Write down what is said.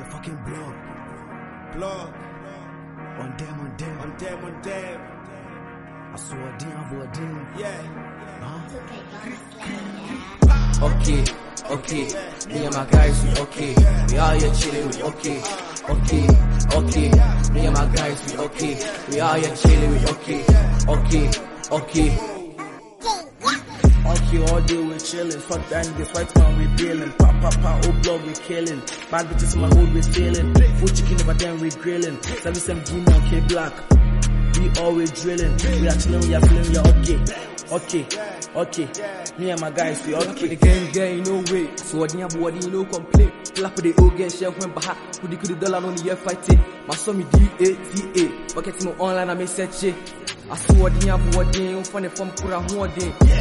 fucking blog. On them. I saw a damn. Yeah. Okay, me and my guys, we okay. We are here chilling, we okay. Me and my guys, we okay. We are here chilling, we okay. Okay, all day we chillin'. Fuck that niggas, white man we dealin'. Pa, oh blog we killin'. Bad bitches in my hood we stealin'. Food chicken over them we grillin'. 77 on K Black. We always drillin'. We are chillin', we are feelin', we are okay. Me and my guys, we okay. The gang, no way. So what you body, no complaint. Clap with the old gang, chef when baha. Who the dollar on the year fighting. My son me DATA. Bucket me online, I may set shit. I saw what you body, funny from Pura Hoarding.